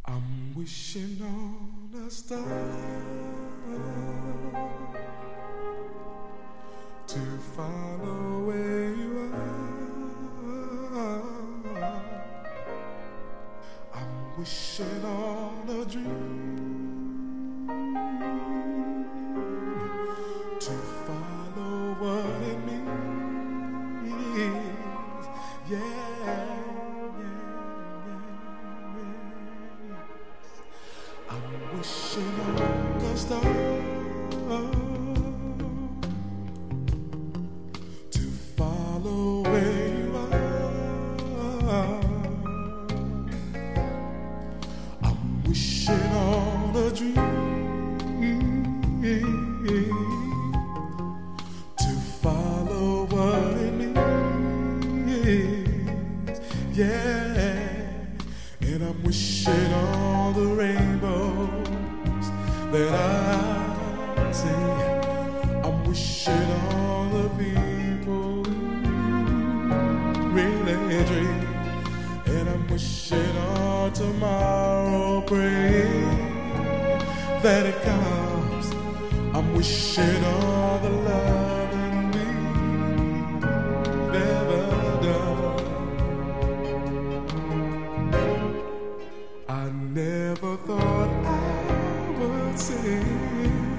I'm wishing on a star to follow where you are. I'm wishing on a dream to follow what it means. Yeah. I'm wishing on a star to follow where you are. I'm wishing on a dream to follow what it means. Yeah. And I'm wishing all the rainbows that I see. I'm wishing all the people really dream. And I'm wishing all tomorrow, praying that it comes. I'm wishing all the loving we've ever done. I never thought I would see